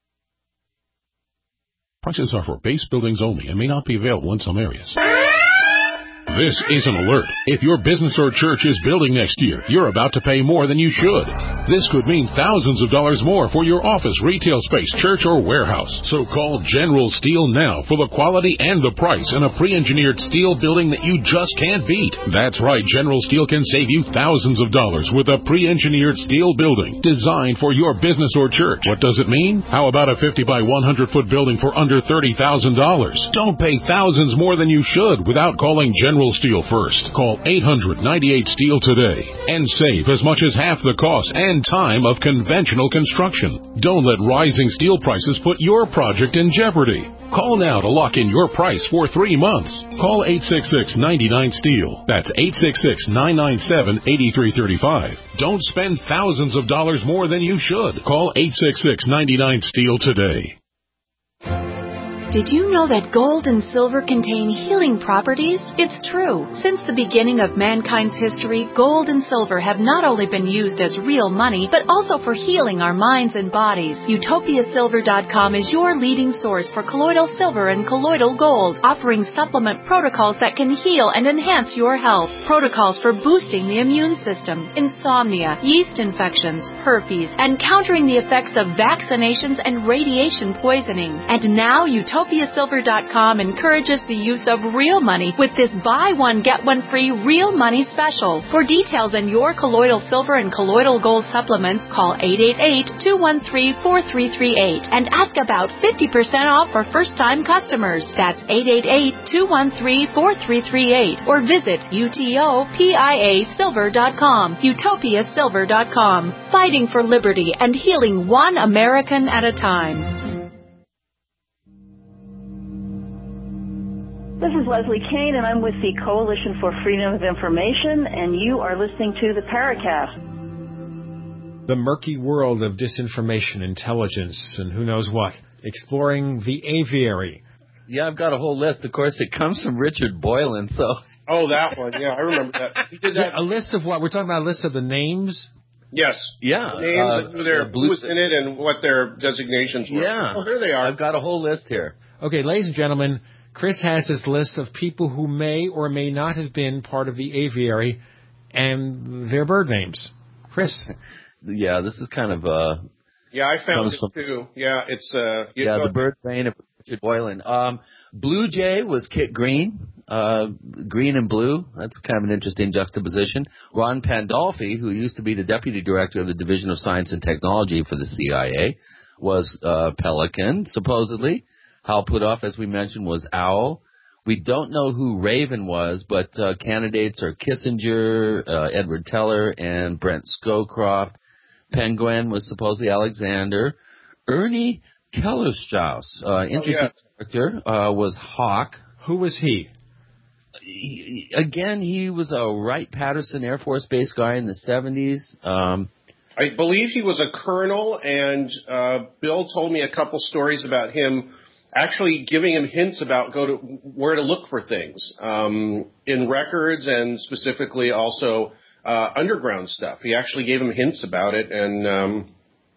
Prices are for base buildings only and may not be available in some areas. This is an alert. If your business or church is building next year, you're about to pay more than you should. This could mean thousands of dollars more for your office, retail space, church, or warehouse. So call General Steel now for the quality and the price in a pre-engineered steel building that you just can't beat. That's right, General Steel can save you thousands of dollars with a pre-engineered steel building designed for your business or church. What does it mean? How about a fifty by one hundred foot building for under thirty thousand dollars? Don't pay thousands more than you should without calling General General Steel first. Call eight hundred ninety-eight steel today and save as much as half the cost and time of conventional construction. Don't let rising steel prices put your project in jeopardy. Call now to lock in your price for three months. Call eight six six, nine nine, STEEL. That's eight six six, nine nine seven, eight three three five. Don't spend thousands of dollars more than you should. Call eight six six, nine nine, STEEL today. Did you know that gold and silver contain healing properties? It's true. Since the beginning of mankind's history, gold and silver have not only been used as real money, but also for healing our minds and bodies. Utopia Silver dot com is your leading source for colloidal silver and colloidal gold, offering supplement protocols that can heal and enhance your health. Protocols for boosting the immune system, insomnia, yeast infections, herpes, and countering the effects of vaccinations and radiation poisoning. And now Utopia Utopia Silver dot com encourages the use of real money with this buy one, get one free real money special. For details on your colloidal silver and colloidal gold supplements, call eight eight eight, two one three, four three three eight and ask about fifty percent off for first-time customers. That's eight eight eight, two one three, four three three eight or visit Utopia Silver dot com. Utopia Silver dot com. Fighting for liberty and healing one American at a time. This is Leslie Kane, and I'm with the Coalition for Freedom of Information, and you are listening to the Paracast. The murky world of disinformation, intelligence, and who knows what. Exploring the aviary. Yeah, I've got a whole list. Of course, it comes from Richard Boylan, so... Oh, that one. Yeah, I remember that. He did that. A list of what? We're talking about a list of the names? Yes. Yeah. The names uh, and who, their, who was in it and what their designations were. Yeah. Oh, here they are. I've got a whole list here. Okay, ladies and gentlemen, Chris has his list of people who may or may not have been part of the aviary and their bird names. Chris. Yeah, this is kind of... Uh, yeah, I found it from, too. Yeah, it's... Uh, yeah, the bird brain of Richard Boylan. Um, Blue Jay was Kit Green. Uh, green and blue. That's kind of an interesting juxtaposition. Ron Pandolfi, who used to be the deputy director of the Division of Science and Technology for the C I A, was uh, Pelican, supposedly. Hal Puthoff, as we mentioned, was Owl. We don't know who Raven was, but uh, candidates are Kissinger, uh, Edward Teller, and Brent Scowcroft. Penguin was supposedly Alexander. Ernie Kellerstrauss, uh, interesting oh, yeah. character, uh, was Hawk. Who was he? he? Again, he was a Wright-Patterson Air Force Base guy in the seventies. Um, I believe he was a colonel, and uh, Bill told me a couple stories about him actually giving him hints about go to where to look for things um, in records and specifically also uh, underground stuff. He actually gave him hints about it, and um,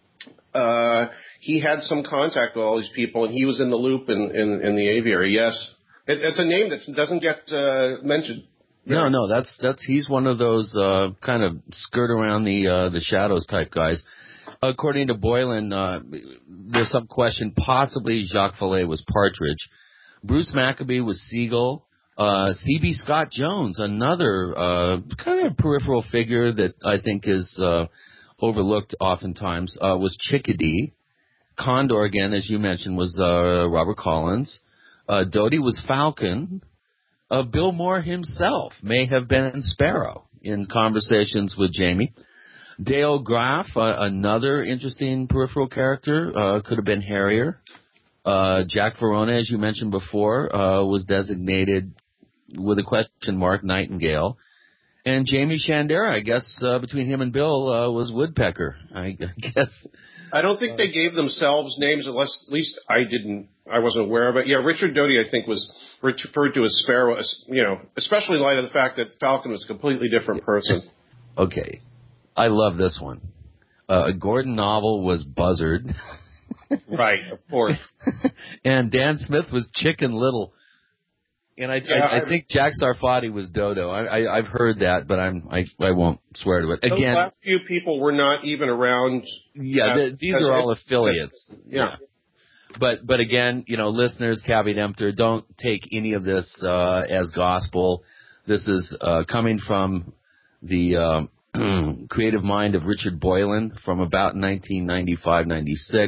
uh, he had some contact with all these people, and he was in the loop in, in, in the aviary. Yes, it, it's a name that doesn't get uh, mentioned. No, no, that's that's he's one of those uh, kind of skirt around the uh, the shadows type guys. According to Boylan, uh, there's some question possibly Jacques Vallée was Partridge. Bruce Maccabee was Seagull. Uh, C B. Scott Jones, another uh, kind of peripheral figure that I think is uh, overlooked oftentimes, uh, was Chickadee. Condor, again, as you mentioned, was uh, Robert Collins. Uh, Doty was Falcon. Uh, Bill Moore himself may have been Sparrow in conversations with Jamie. Dale Graff, uh, another interesting peripheral character, uh, could have been Harrier. Uh, Jack Verona, as you mentioned before, uh, was designated with a question mark, Nightingale. And Jamie Shandera, I guess, uh, between him and Bill, uh, was Woodpecker, I guess. I don't think they gave themselves names, unless at least I didn't, I wasn't aware of it. Yeah, Richard Doty, I think, was referred to as Sparrow, you know, especially in light of the fact that Falcon was a completely different person. Okay. I love this one. Uh, a Gordon novel was Buzzard. Right, of course. And Dan Smith was Chicken Little. And I, yeah, I, I think Jack Sarfati was Dodo. I, I, I've heard that, but I'm, I, I won't swear to it. Again, those last few people were not even around. Yeah, as, the, these are all affiliates. Yeah. yeah. But, but again, you know, listeners, caveat emptor, don't take any of this uh, as gospel. This is uh, coming from the uh, creative mind of Richard Boylan from about nineteen ninety-five ninety-six.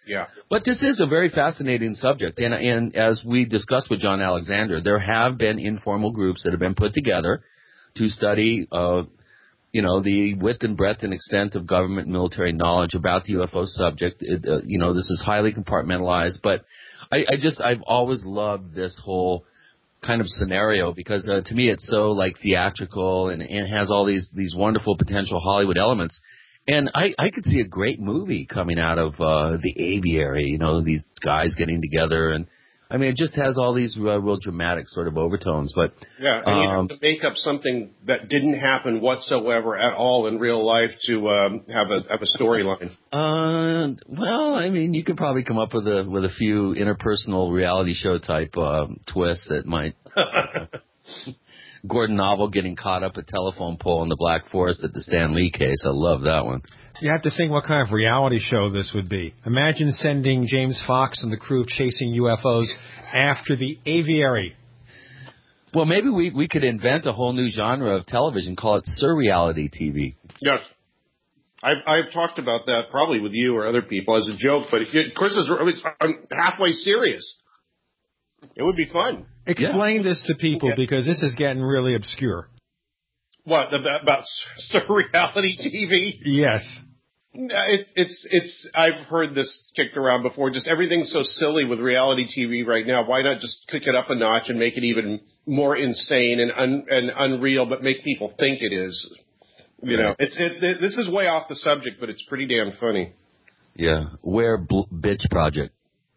Yeah. But this is a very fascinating subject. And, and as we discussed with John Alexander, there have been informal groups that have been put together to study, uh, you know, the width and breadth and extent of government and military knowledge about the U F O subject. It, uh, you know, this is highly compartmentalized. But I, I just, I've always loved this whole kind of scenario because uh, to me it's so like theatrical and, and has all these, these wonderful potential Hollywood elements. And I, I could see a great movie coming out of uh, The Aviary, you know, these guys getting together. And, I mean, it just has all these uh, real dramatic sort of overtones. But yeah, and um, you have to make up something that didn't happen whatsoever at all in real life to um, have a have a storyline. Uh, well, I mean, you could probably come up with a with a few interpersonal reality show type uh, twists that might. Uh, Gordon Novel getting caught up a telephone pole in the Black Forest at the Stan Lee case. I love that one. You have to think what kind of reality show this would be. Imagine sending James Fox and the crew chasing U F Os after The Aviary. Well, maybe we, we could invent a whole new genre of television, call it surreality T V. Yes. I've, I've talked about that probably with you or other people as a joke, but it, Chris is I'm halfway serious. It would be fun. Explain yeah. this to people yeah. because this is getting really obscure. What, about, about surreality T V? Yes. It, it's, it's, I've heard this kicked around before. Just everything's so silly with reality T V right now. Why not just kick it up a notch and make it even more insane and un, and unreal, but make people think it is? You know, it's, it, it, this is way off the subject, but it's pretty damn funny. Yeah. Where bl- bitch project.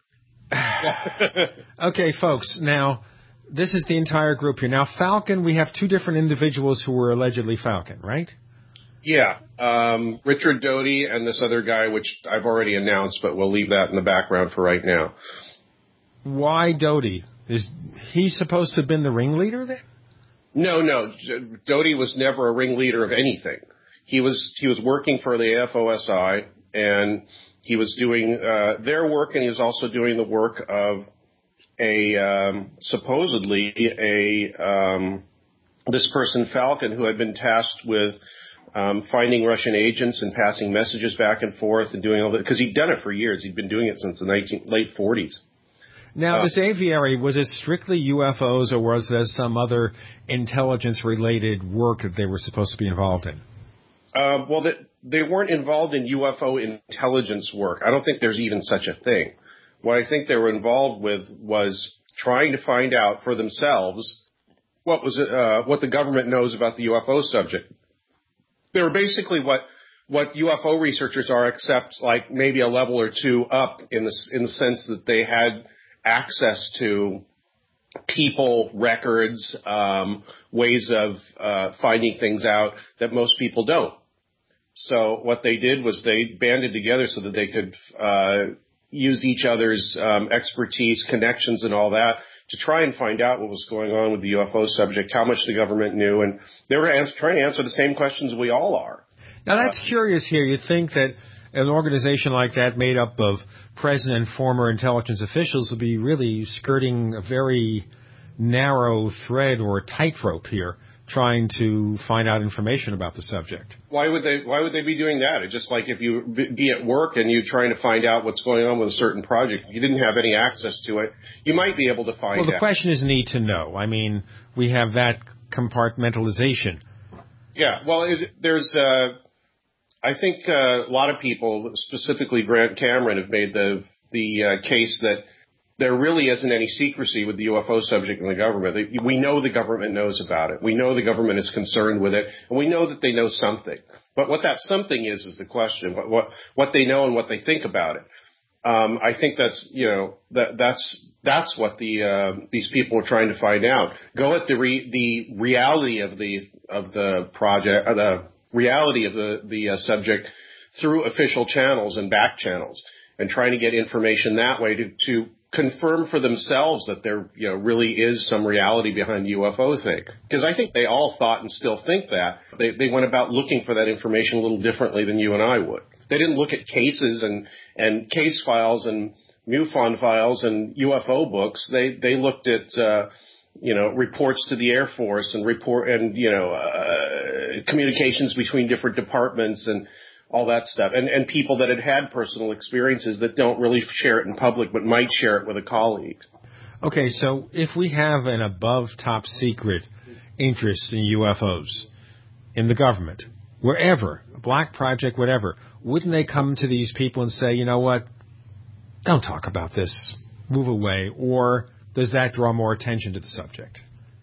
Okay, folks, now, this is the entire group here. Now, Falcon, we have two different individuals who were allegedly Falcon, right? Yeah, um, Richard Doty and this other guy, which I've already announced, but we'll leave that in the background for right now. Why Doty? Is he supposed to have been the ringleader then? No, no. Doty was never a ringleader of anything. He was he was working for the A F O S I, and he was doing uh, their work, and he was also doing the work of a um, supposedly a um, this person Falcon, who had been tasked with um, finding Russian agents and passing messages back and forth and doing all that, because he'd done it for years. He'd been doing it since the nineteen, late forties. Now, uh, this aviary, was it strictly U F Os, or was there some other intelligence-related work that they were supposed to be involved in? Uh, well, they, they weren't involved in U F O intelligence work. I don't think there's even such a thing. What I think they were involved with was trying to find out for themselves what was uh, what the government knows about the U F O subject. They were basically what what U F O researchers are, except like maybe a level or two up in the in the sense that they had access to people, records, um, ways of uh, finding things out that most people don't. So what they did was they banded together so that they could uh, use each other's um, expertise, connections, and all that to try and find out what was going on with the U F O subject, how much the government knew, and they were answer, trying to answer the same questions we all are. Now, that's uh, curious here. You'd think that an organization like that made up of present and former intelligence officials would be really skirting a very narrow thread or a tightrope here, trying to find out information about the subject. Why would they? Why would they be doing that? It's just like if you be at work and you're trying to find out what's going on with a certain project, you didn't have any access to it, you might be able to find out. Well, the out. question is need to know. I mean, we have that compartmentalization. Yeah. Well, it, there's. Uh, I think uh, a lot of people, specifically Grant Cameron, have made the the uh, case that there really isn't any secrecy with the U F O subject in the government. We know the government knows about it. We know the government is concerned with it, and we know that they know something. But what that something is is the question. What what, what they know and what they think about it. Um, I think that's you know that that's that's what the uh, these people are trying to find out. Go at the re, the reality of the of the project, uh, the reality of the the uh, subject through official channels and back channels, and trying to get information that way to to confirm for themselves that there you know really is some reality behind the U F O thing. Because I think they all thought and still think that. They they went about looking for that information a little differently than you and I would. They didn't look at cases and and case files and MUFON files and U F O books. They they looked at uh, you know reports to the Air Force and report and you know uh, communications between different departments and all that stuff, and, and people that had had personal experiences that don't really share it in public but might share it with a colleague. Okay, so if we have an above top secret interest in U F Os in the government, wherever, a black project, whatever, wouldn't they come to these people and say, you know what, don't talk about this, move away, or does that draw more attention to the subject?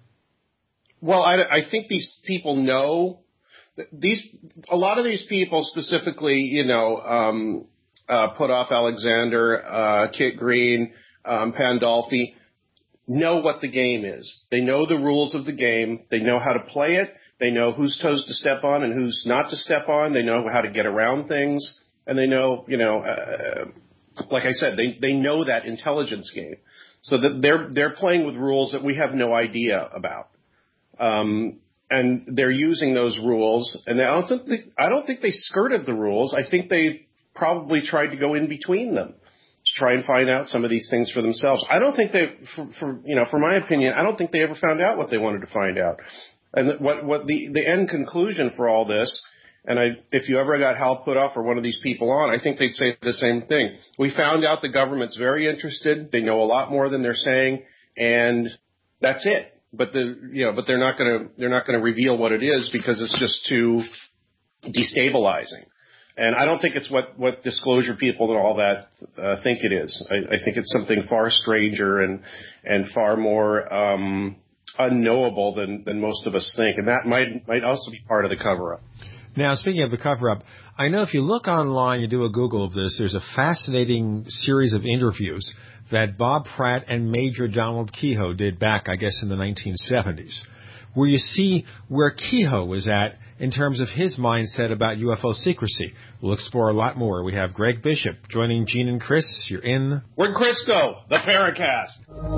Well, I, I think these people know. These a lot of these people, specifically, you know, um, uh, Put-Off Alexander, uh, Kit Green, um, Pandolfi, know what the game is. They know the rules of the game. They know how to play it. They know whose toes to step on and who's not to step on. They know how to get around things, and they know, you know, uh, like I said, they they know that intelligence game. So that they're they're playing with rules that we have no idea about. Um, And they're using those rules, and I don't think they, I don't think they skirted the rules. I think they probably tried to go in between them to try and find out some of these things for themselves. I don't think they, for, for you know, for my opinion, I don't think they ever found out what they wanted to find out. And what what the the end conclusion for all this, and I, if you ever got Hal Puthoff or one of these people on, I think they'd say the same thing. We found out the government's very interested. They know a lot more than they're saying, and that's it. But the you know, but they're not going to they're not going to reveal what it is because it's just too destabilizing. And I don't think it's what, what disclosure people and all that uh, think it is. I, I think it's something far stranger and and far more um, unknowable than, than most of us think. And that might might also be part of the cover-up. Now, speaking of the cover-up, I know if you look online, you do a Google of this, there's a fascinating series of interviews that Bob Pratt and Major Donald Keyhoe did back, I guess, in the nineteen seventies, where you see where Keyhoe was at in terms of his mindset about U F O secrecy. We'll explore a lot more. We have Greg Bishop joining Gene and Chris. You're in... Where'd Chris go? The Paracast.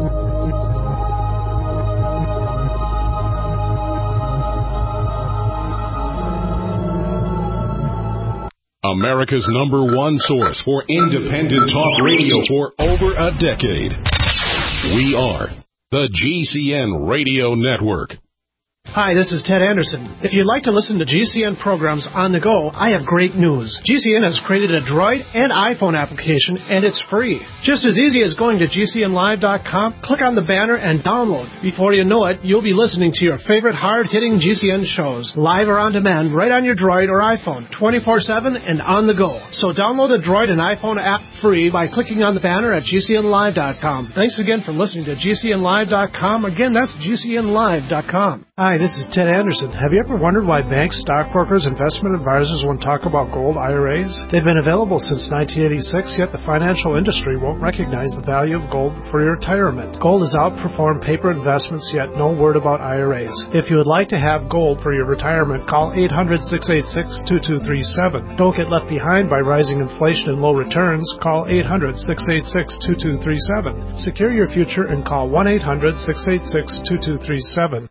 America's number one source for independent talk radio for over a decade. We are the G C N Radio Network. Hi, this is Ted Anderson. If you'd like to listen to G C N programs on the go, I have great news. G C N has created a Droid and iPhone application, and it's free. Just as easy as going to G C N live dot com, click on the banner, and download. Before you know it, you'll be listening to your favorite hard-hitting G C N shows, live or on demand, right on your Droid or iPhone, twenty-four seven and on the go. So download the Droid and iPhone app free by clicking on the banner at G C N live dot com. Thanks again for listening to G C N live dot com. Again, that's G C N live dot com. Hi, this is Ted Anderson. Have you ever wondered why banks, stockbrokers, investment advisors won't talk about gold I R As? They've been available since nineteen eighty-six, yet the financial industry won't recognize the value of gold for your retirement. Gold has outperformed paper investments, yet no word about I R As. If you would like to have gold for your retirement, call eight hundred, six eight six, two two three seven. Don't get left behind by rising inflation and low returns. Call eight hundred, six eight six, two two three seven. Secure your future and call one eight hundred, six eight six, two two three seven.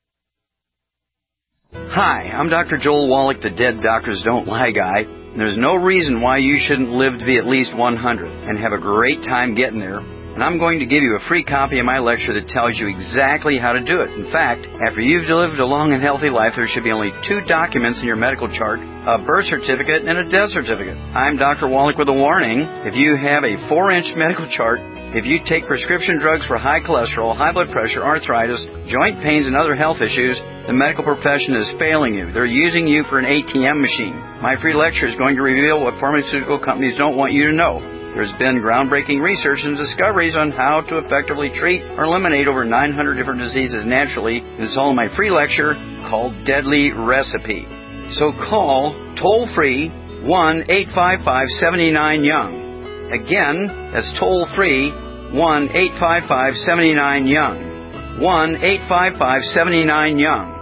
Hi, I'm Doctor Joel Wallach, the Dead Doctors Don't Lie guy. And there's no reason why you shouldn't live to be at least one hundred and have a great time getting there. And I'm going to give you a free copy of my lecture that tells you exactly how to do it. In fact, after you've lived a long and healthy life, there should be only two documents in your medical chart, a birth certificate and a death certificate. I'm Doctor Wallach with a warning. If you have a four-inch medical chart, if you take prescription drugs for high cholesterol, high blood pressure, arthritis, joint pains, and other health issues, the medical profession is failing you. They're using you for an A T M machine. My free lecture is going to reveal what pharmaceutical companies don't want you to know. There's been groundbreaking research and discoveries on how to effectively treat or eliminate over nine hundred different diseases naturally. It's all in my free lecture called Deadly Recipe. So call toll-free one eight five five, seven nine, young. Again, that's toll-free one eight five five, seven nine, young. one eight five five, seven nine, young.